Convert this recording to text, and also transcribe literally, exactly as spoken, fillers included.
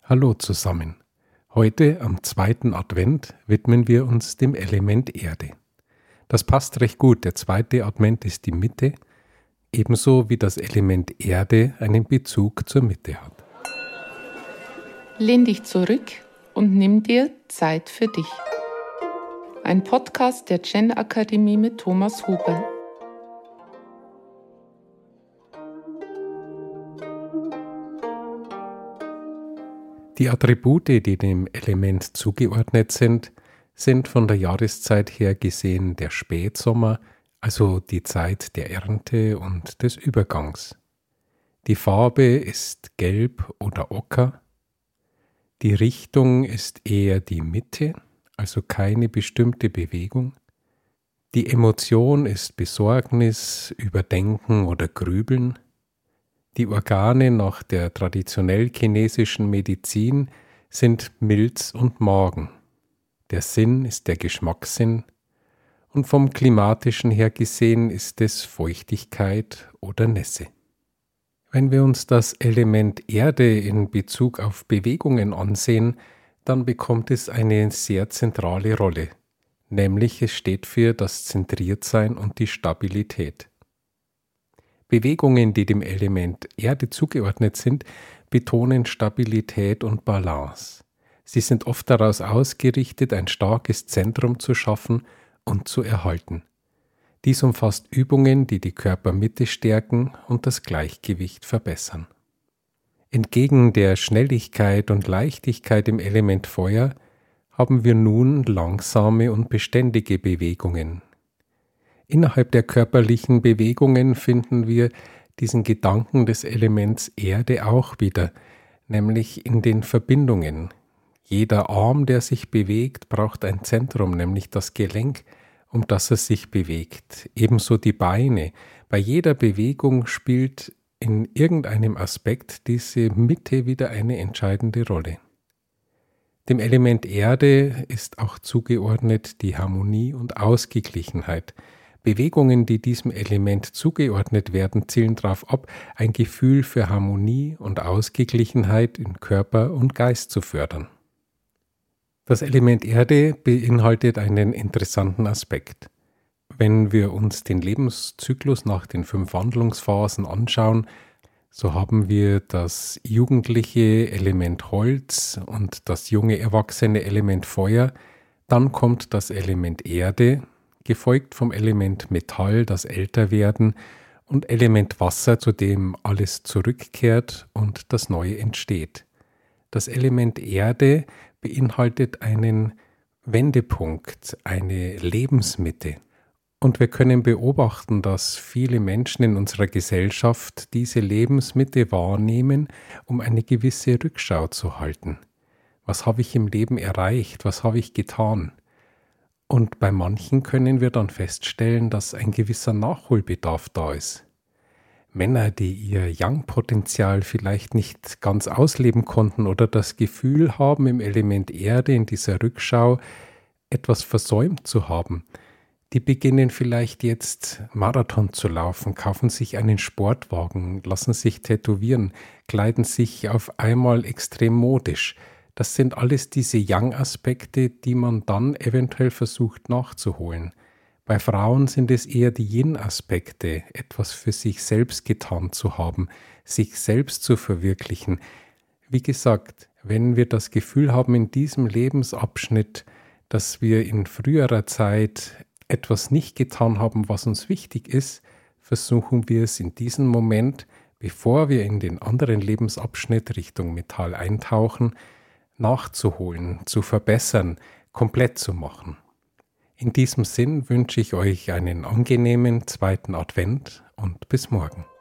Hallo zusammen. Heute am zweiten Advent widmen wir uns dem Element Erde. Das passt recht gut, der zweite Advent ist die Mitte, ebenso wie das Element Erde einen Bezug zur Mitte hat. Lehn dich zurück und nimm dir Zeit für dich. Ein Podcast der Gen Akademie mit Thomas Huber. Die Attribute, die dem Element zugeordnet sind, sind von der Jahreszeit her gesehen der Spätsommer, also die Zeit der Ernte und des Übergangs. Die Farbe ist gelb oder ocker. Die Richtung ist eher die Mitte, also keine bestimmte Bewegung. Die Emotion ist Besorgnis, Überdenken oder Grübeln. Die Organe nach der traditionell chinesischen Medizin sind Milz und Magen. Der Sinn ist der Geschmackssinn und vom klimatischen her gesehen ist es Feuchtigkeit oder Nässe. Wenn wir uns das Element Erde in Bezug auf Bewegungen ansehen, dann bekommt es eine sehr zentrale Rolle, nämlich es steht für das Zentriertsein und die Stabilität. Bewegungen, die dem Element Erde zugeordnet sind, betonen Stabilität und Balance. Sie sind oft daraus ausgerichtet, ein starkes Zentrum zu schaffen und zu erhalten. Dies umfasst Übungen, die die Körpermitte stärken und das Gleichgewicht verbessern. Entgegen der Schnelligkeit und Leichtigkeit im Element Feuer haben wir nun langsame und beständige Bewegungen. Innerhalb der körperlichen Bewegungen finden wir diesen Gedanken des Elements Erde auch wieder, nämlich in den Verbindungen. Jeder Arm, der sich bewegt, braucht ein Zentrum, nämlich das Gelenk, um das er sich bewegt. Ebenso die Beine. Bei jeder Bewegung spielt in irgendeinem Aspekt diese Mitte wieder eine entscheidende Rolle. Dem Element Erde ist auch zugeordnet die Harmonie und Ausgeglichenheit. Bewegungen, die diesem Element zugeordnet werden, zielen darauf ab, ein Gefühl für Harmonie und Ausgeglichenheit in Körper und Geist zu fördern. Das Element Erde beinhaltet einen interessanten Aspekt. Wenn wir uns den Lebenszyklus nach den fünf Wandlungsphasen anschauen, so haben wir das jugendliche Element Holz und das junge erwachsene Element Feuer, dann kommt das Element Erde, gefolgt vom Element Metall, das Älterwerden, und Element Wasser, zu dem alles zurückkehrt und das Neue entsteht. Das Element Erde beinhaltet einen Wendepunkt, eine Lebensmitte. Und wir können beobachten, dass viele Menschen in unserer Gesellschaft diese Lebensmitte wahrnehmen, um eine gewisse Rückschau zu halten. Was habe ich im Leben erreicht? Was habe ich getan? Und bei manchen können wir dann feststellen, dass ein gewisser Nachholbedarf da ist. Männer, die ihr Yang-Potenzial vielleicht nicht ganz ausleben konnten oder das Gefühl haben, im Element Erde in dieser Rückschau etwas versäumt zu haben, die beginnen vielleicht jetzt Marathon zu laufen, kaufen sich einen Sportwagen, lassen sich tätowieren, kleiden sich auf einmal extrem modisch. Das sind alles diese Yang-Aspekte, die man dann eventuell versucht nachzuholen. Bei Frauen sind es eher die Yin-Aspekte, etwas für sich selbst getan zu haben, sich selbst zu verwirklichen. Wie gesagt, wenn wir das Gefühl haben in diesem Lebensabschnitt, dass wir in früherer Zeit etwas nicht getan haben, was uns wichtig ist, versuchen wir es in diesem Moment, bevor wir in den anderen Lebensabschnitt Richtung Metall eintauchen, nachzuholen, zu verbessern, komplett zu machen. In diesem Sinn wünsche ich euch einen angenehmen zweiten Advent und bis morgen.